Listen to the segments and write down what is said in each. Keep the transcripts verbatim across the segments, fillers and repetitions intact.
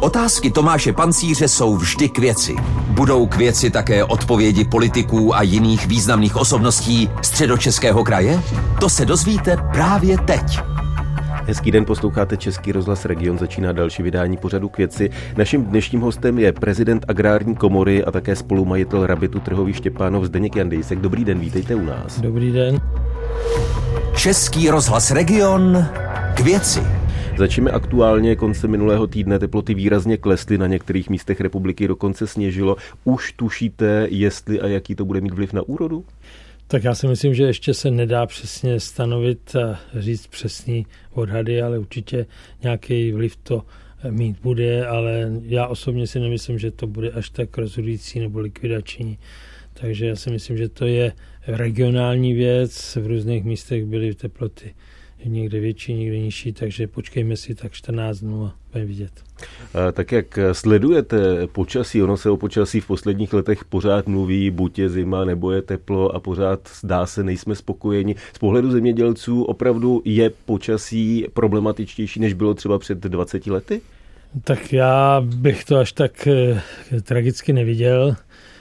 Otázky Tomáše Pancíře jsou vždy k věci. Budou k věci také odpovědi politiků a jiných významných osobností Středočeského kraje? To se dozvíte právě teď. Hezký den, posloucháte Český rozhlas Region, začíná další vydání pořadu K věci. Naším dnešním hostem je prezident Agrární komory a také spolumajitel Rabitu Trhový Štěpánov Zdeněk Jandejsek. Dobrý den, vítejte u nás. Dobrý den. Český rozhlas Region k věci. Začneme aktuálně. Koncem minulého týdne teploty výrazně klesly, na některých místech republiky dokonce sněžilo. Už tušíte, jestli a jaký to bude mít vliv na úrodu? Tak já si myslím, že ještě se nedá přesně stanovit a říct přesný odhady, ale určitě nějaký vliv to mít bude, ale já osobně si nemyslím, že to bude až tak rozhodující nebo likvidační. Takže já si myslím, že to je regionální věc. V různých místech byly teploty někde větší, někde nižší, takže počkejme si tak čtrnáct dnů a budeme vidět. A tak jak sledujete počasí, ono se o počasí v posledních letech pořád mluví, buď je zima, nebo je teplo a pořád zdá se, nejsme spokojeni. Z pohledu zemědělců opravdu je počasí problematičtější, než bylo třeba před dvaceti lety? Tak já bych to až tak eh, tragicky neviděl.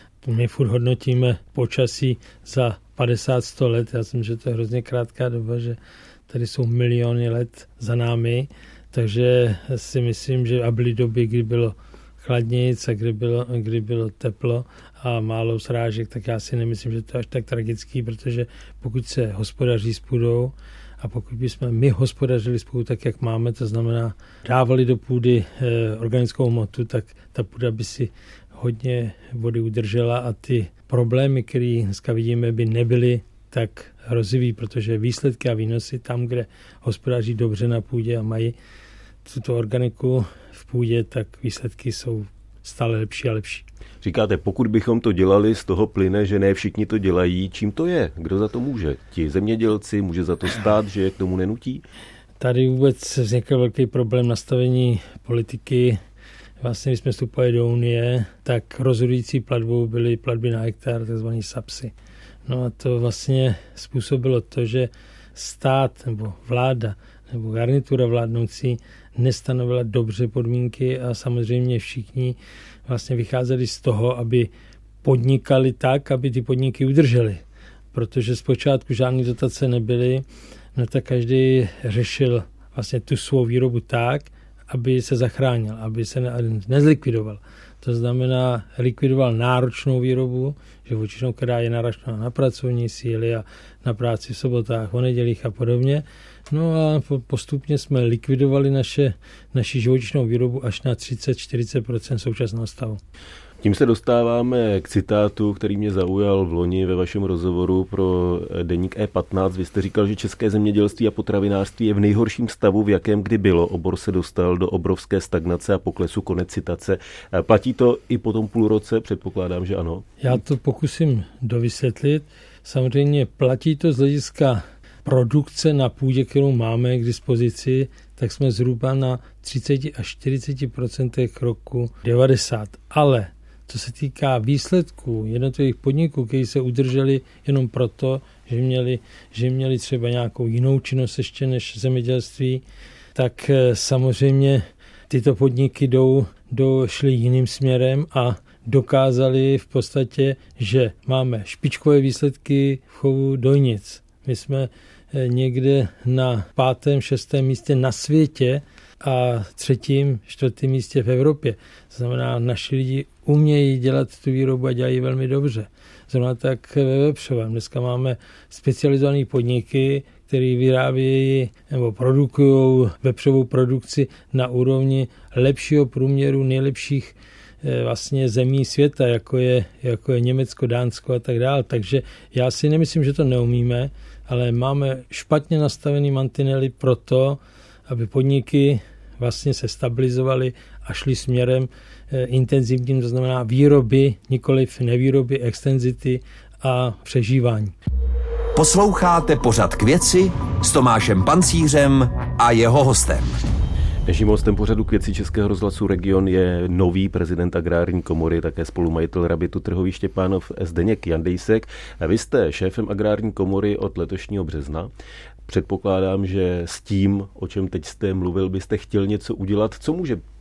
My furt hodnotíme počasí za padesát sto let. Já myslím, že to je hrozně krátká doba, že tady jsou miliony let za námi, takže si myslím, že a byly doby, kdy bylo chladnějc a kdy bylo, kdy bylo teplo a málo srážek, tak já si nemyslím, že to je až tak tragický, protože pokud se hospodaří s půdou a pokud bychom my hospodařili s půdou tak, jak máme, to znamená dávali do půdy eh, organickou hmotu, tak ta půda by si hodně vody udržela a ty problémy, které dneska vidíme, by nebyly tak hrozivý, protože výsledky a výnosy tam, kde hospodaří dobře na půdě a mají tuto organiku v půdě, tak výsledky jsou stále lepší a lepší. Říkáte, pokud bychom to dělali, z toho plyne, že ne všichni to dělají. Čím to je? Kdo za to může? Ti zemědělci? Může za to stát, že je k tomu nenutí? Tady vůbec vznikl velký problém nastavení politiky. Vlastně, když jsme vstupovali do Unie, tak rozhodující platbou byly platby na hektar, takzvaný SAPSy. No a to vlastně způsobilo to, že stát nebo vláda nebo garnitura vládnoucí nestanovila dobře podmínky a samozřejmě všichni vlastně vycházeli z toho, aby podnikali tak, aby ty podniky udrželi. Protože zpočátku žádné dotace nebyly, no tak každý řešil vlastně tu svou výrobu tak, aby se zachránil, aby se ne, nezlikvidoval. To znamená, likvidoval náročnou výrobu, živočišnou, která je náročná na pracovní síly a na práci v sobotách, o nedělích a podobně. No a postupně jsme likvidovali naše, naši živočišnou výrobu až na třicet až čtyřicet procent současného stavu. Tím se dostáváme k citátu, který mě zaujal v loni ve vašem rozhovoru pro deník E patnáct. Vy jste říkal, že české zemědělství a potravinářství je v nejhorším stavu, v jakém kdy bylo. Obor se dostal do obrovské stagnace a poklesu, konec citace. Platí to i po tom půl roce? Předpokládám, že ano. Já to pokusím dovysvětlit. Samozřejmě platí to z hlediska produkce na půdě, kterou máme k dispozici, tak jsme zhruba na třicet až čtyřicet procent roku devadesát. Ale co se týká výsledků jednotlivých podniků, kteří se udrželi jenom proto, že měli, že měli třeba nějakou jinou činnost ještě než zemědělství, tak samozřejmě tyto podniky jdou, jdou šly jiným směrem a dokázali v podstatě, že máme špičkové výsledky v chovu dojnic. My jsme někde na pátém, šestém místě na světě a třetím, čtvrtém místě v Evropě. To znamená, naši lidi umějí dělat tu výrobu a dělají velmi dobře. Zrovna tak ve vepřovém. Dneska máme specializované podniky, které vyrábějí nebo produkují vepřovou produkci na úrovni lepšího průměru nejlepších vlastně zemí světa, jako je, jako je Německo, Dánsko a tak dále. Takže já si nemyslím, že to neumíme, ale máme špatně nastavený mantinely pro to, aby podniky vlastně se stabilizovaly a šly směrem intenzivním, to znamená výroby, nikoliv nevýroby, extenzity a přežívání. Posloucháte pořad K věci s Tomášem Pancířem a jeho hostem. Dnešním hostem pořadu K věci Českého rozhlasu Region je nový prezident Agrární komory, také spolumajitel Rabitu Trhový Štěpánov Zdeněk Jandejsek. Vy jste šéfem Agrární komory od letošního března. Předpokládám, že s tím, o čem teď jste mluvil, byste chtěl něco udělat. Co může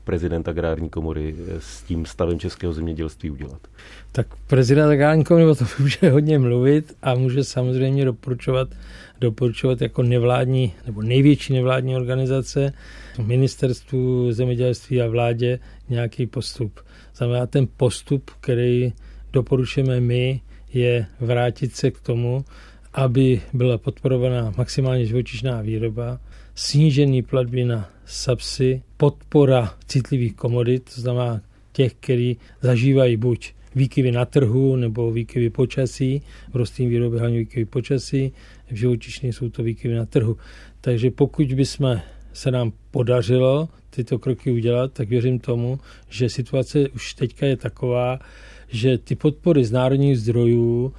prezident Agrární komory s tím stavem českého zemědělství udělat? Tak prezident Agrární komory o tom může hodně mluvit a může samozřejmě doporučovat, doporučovat jako nevládní nebo největší nevládní organizace ministerstvu zemědělství a vládě nějaký postup. Znamená ten postup, který doporučujeme my, je vrátit se k tomu, aby byla podporovaná maximálně živočišná výroba, snížený platby na subsy, podpora citlivých komodit, to znamená těch, kteří zažívají buď výkyvy na trhu nebo výkyvy počasí, v rostlinné výrobě hlavně výkyvy počasí, v živočišní jsou to výkyvy na trhu. Takže pokud bychom se nám podařilo tyto kroky udělat, tak věřím tomu, že situace už teďka je taková, že ty podpory z národních zdrojů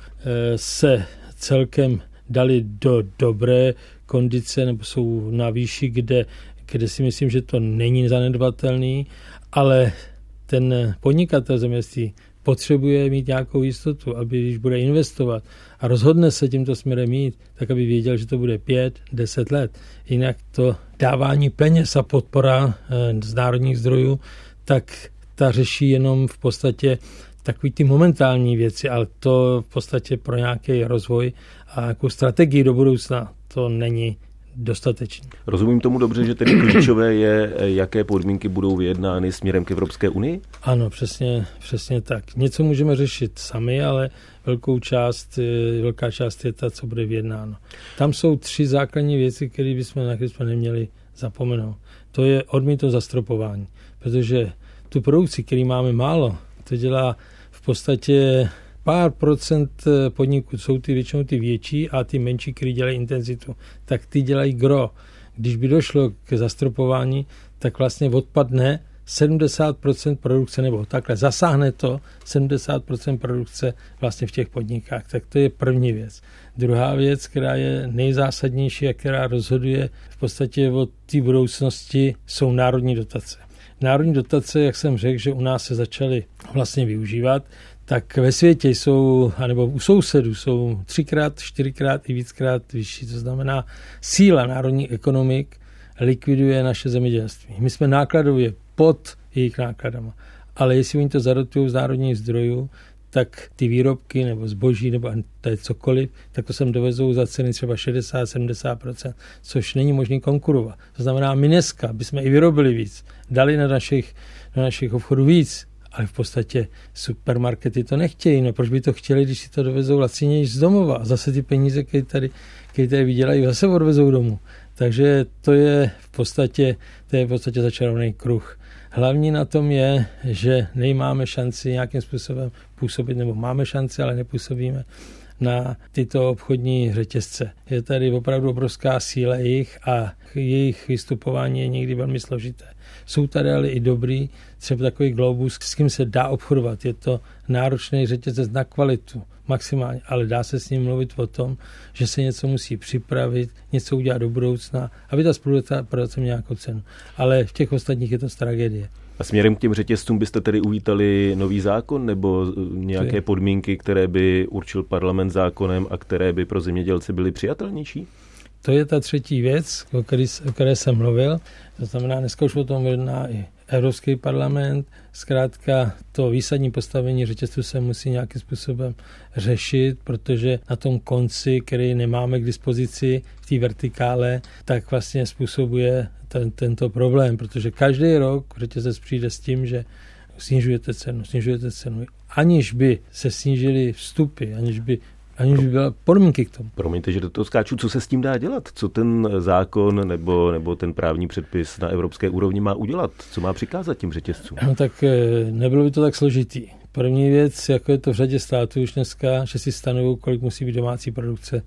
se celkem dali do dobré kondice nebo jsou na výši, kde, kde si myslím, že to není zanedbatelný, ale ten podnikatel zemědělství potřebuje mít nějakou jistotu, aby když bude investovat a rozhodne se tímto směrem mít, tak aby věděl, že to bude pět, deset let. Jinak to dávání peněz a podpora z národních zdrojů, tak ta řeší jenom v podstatě takový ty momentální věci, ale to v podstatě pro nějaký rozvoj a nějakou strategii do budoucna to není dostatečný. Rozumím tomu dobře, že tedy klíčové je, jaké podmínky budou vyjednány směrem k Evropské unii? Ano, přesně, přesně tak. Něco můžeme řešit sami, ale velkou část, velká část je ta, co bude vyjednáno. Tam jsou tři základní věci, které bychom, na které jsme neměli zapomenout. To je odmítnout zastropování, protože tu produkci, který máme málo, to dělá v podstatě pár procent podniků, jsou ty většinou ty větší a ty menší, který dělají intenzitu, tak ty dělají gro. Když by došlo k zastropování, tak vlastně odpadne sedmdesát procent produkce, nebo takhle zasáhne to sedmdesát procent produkce vlastně v těch podnikách. Tak to je první věc. Druhá věc, která je nejzásadnější a která rozhoduje v podstatě o té budoucnosti, jsou národní dotace. Národní dotace, jak jsem řekl, že u nás se začaly vlastně využívat, tak ve světě jsou, anebo u sousedů jsou třikrát, čtyřikrát i víckrát vyšší. To znamená, síla národních ekonomik likviduje naše zemědělství. My jsme nákladově pod jejich nákladama, ale jestli oni to zadotují z národních zdrojů, tak ty výrobky nebo zboží nebo to je cokoliv, tak to sem dovezou za ceny třeba šedesát až sedmdesát procent, což není možné konkurovat. To znamená, my dneska bychom i vyrobili víc, dali na našich, na našich obchodů víc, ale v podstatě supermarkety to nechtějí. No proč by to chtěli, když si to dovezou laciněji z domova a zase ty peníze, které tady, které tady vydělají, zase odvezou domů. Takže to je v podstatě, to je v podstatě začarovaný kruh. Hlavní na tom je, že nemáme šanci nějakým způsobem působit, nebo máme šanci, ale nepůsobíme na tyto obchodní řetězce. Je tady opravdu obrovská síla jejich a jejich vystupování je někdy velmi složité. Jsou tady ale i dobrý, třeba takový Globus, s kým se dá obchodovat. Je to náročný řetězec na kvalitu, maximálně, ale dá se s ním mluvit o tom, že se něco musí připravit, něco udělat do budoucna, aby ta spolupráce měla nějakou cenu. Ale v těch ostatních je to tragédie. A směrem k těm řetězcům byste tedy uvítali nový zákon nebo nějaké podmínky, které by určil parlament zákonem a které by pro zemědělce byly přijatelnější? To je ta třetí věc, o které, o které jsem mluvil. To znamená, dneska už o tom jedná i Evropský parlament. Zkrátka to výsadní postavení řetězců se musí nějakým způsobem řešit, protože na tom konci, který nemáme k dispozici v té vertikále, tak vlastně způsobuje ten, tento problém, protože každý rok řetězec přijde s tím, že snižujete cenu, snižujete cenu. Aniž by se snížily vstupy, aniž by aniž by byla podmínky k tomu. Promiňte, že do toho skáču, co se s tím dá dělat? Co ten zákon nebo, nebo ten právní předpis na evropské úrovni má udělat? Co má přikázat těm řetězcům? No tak nebylo by to tak složitý. První věc, jako je to v řadě států už dneska, že si stanovují, kolik musí být domácí produkce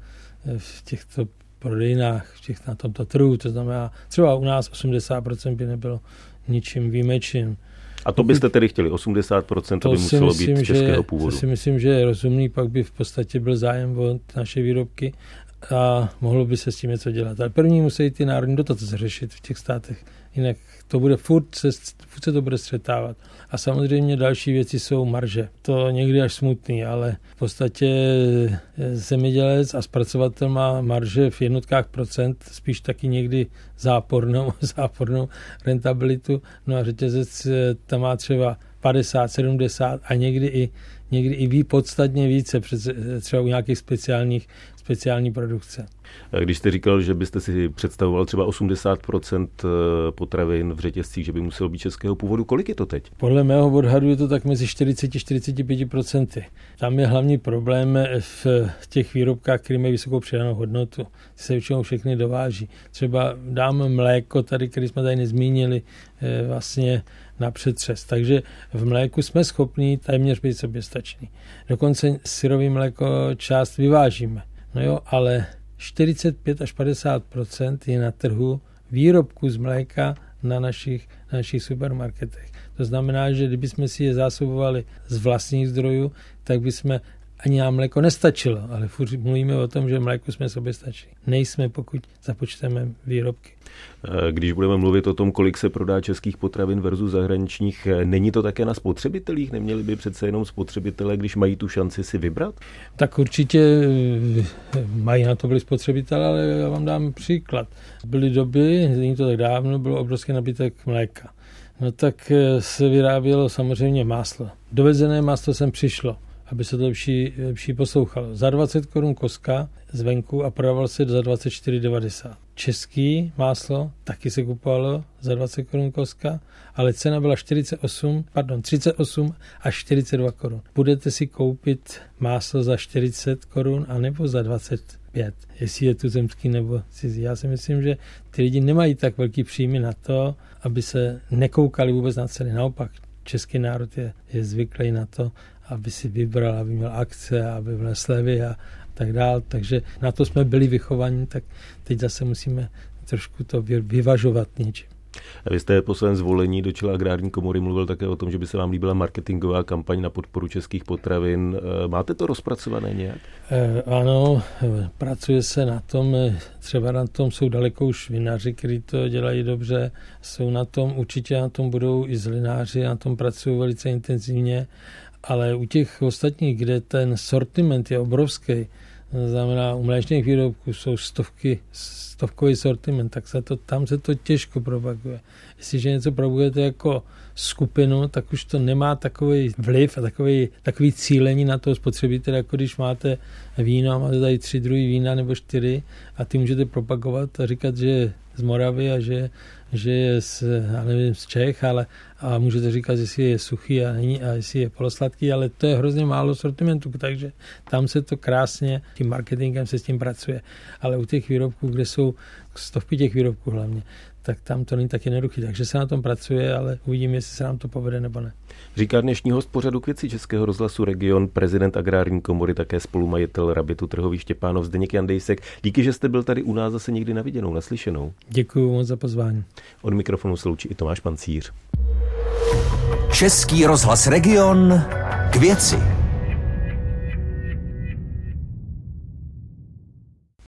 v těchto prodejnách, v těch, na tomto trhu. To znamená, třeba u nás osmdesát procent by nebylo ničím výjimečným. A to byste tedy chtěli, osmdesát procent by muselo myslím, být českého že, původu. To si myslím, že je rozumný, pak by v podstatě byl zájem o naše výrobky a mohlo by se s tím něco dělat. Ale první musí ty národní dotace řešit v těch státech, jinak to bude furt se, furt se to bude střetávat. A samozřejmě další věci jsou marže. To někdy až smutný, ale v podstatě zemědělec a zpracovatel má marže v jednotkách procent, spíš taky někdy zápornou, zápornou rentabilitu. No a řetězec tam má třeba padesát, sedmdesát a někdy i, někdy i ví podstatně více, třeba u nějakých speciálních, speciální produkce. Když jste říkal, že byste si představoval třeba osmdesát procent potravin v řetězcích, že by muselo být českého původu, kolik je to teď? Podle mého odhadu je to tak mezi čtyřicet až čtyřicet pět procent. Tam je hlavní problém v těch výrobkách, které mají vysokou přidanou hodnotu. Ty se většinou všechny dováží. Třeba dáme mléko tady, který jsme tady nezmínili, vlastně na přetřes. Takže v mléku jsme schopni téměř být soběstační. Dokonce syrový mléko část vyvážíme. No jo, ale čtyřicet pět až padesát procent je na trhu výrobků z mléka na našich, na našich supermarketech. To znamená, že kdybychom si je zásobovali z vlastních zdrojů, tak bychom ani nám mléko nestačilo, ale furt mluvíme o tom, že mléku jsme soběstační. Nejsme, pokud započteme výrobky. Když budeme mluvit o tom, kolik se prodá českých potravin versus zahraničních, není to také na spotřebitelích? Neměli by přece jenom spotřebitelé, když mají tu šanci si vybrat? Tak určitě mají na to byli spotřebitelé, ale já vám dám příklad. Byly doby, není to tak dávno, bylo obrovský nabytek mléka. No tak se vyrábělo samozřejmě máslo. Dovezené máslo sem přišlo, aby se to lepší, lepší poslouchalo. Za dvacet korun koska zvenku a prodával se za dvacet čtyři devadesát. Český máslo taky se kupovalo za dvacet korun koska, ale cena byla čtyřicet osm, pardon, třicet osm až čtyřicet dva korun. Budete si koupit máslo za čtyřicet korun anebo za dvacet pět, jestli je tuzemský nebo cizí. Já si myslím, že ty lidi nemají tak velký příjmy na to, aby se nekoukali vůbec na ceny. Naopak, český národ je, je zvyklý na to, aby si vybral, aby měl akce, aby měl slevy a tak dál. Takže na to jsme byli vychovaní, tak teď zase musíme trošku to vyvažovat něčím. Vy jste po svém zvolení do čela Agrární komory mluvil také o tom, že by se vám líbila marketingová kampaň na podporu českých potravin. Máte to rozpracované nějak? E, ano, pracuje se na tom. Třeba na tom jsou daleko už vinaři, kteří to dělají dobře. Jsou na tom, určitě na tom budou i zlináři, na tom pracují velice intenzivně. Ale u těch ostatních, kde ten sortiment je obrovský, znamená u mléčných výrobků jsou stovky, stovkový sortiment, tak se to, tam se to těžko propaguje. Jestliže něco propagujete jako skupinu, tak už to nemá takový vliv a takový, takový cílení na toho spotřebitele, jako když máte víno a máte tady tři druhy vína nebo čtyři a ty můžete propagovat a říkat, že je z Moravy a že, že je z, já nevím, z Čech, ale a můžete říkat, jestli je suchý a, není, a jestli je polosladký, ale to je hrozně málo sortimentu, takže tam se to krásně, tím marketingem se s tím pracuje. Ale u těch výrobků, kde jsou stovky těch výrobků hlavně, tak tam to není tak jednoduchý. Takže se na tom pracuje, ale uvidíme, jestli se nám to povede nebo ne. Říká dnešní host pořadu K věci Českého rozhlasu Region, prezident Agrární komory, také spolumajitel Rabitu Trhový Štěpánov Zdeněk Jandejsek. Díky, že jste byl tady u nás zase někdy na viděnou, naslyšenou. Děkuji moc za pozvání. Od mikrofonu se loučí i Tomáš Pancíř. Český rozhlas Region, K věci.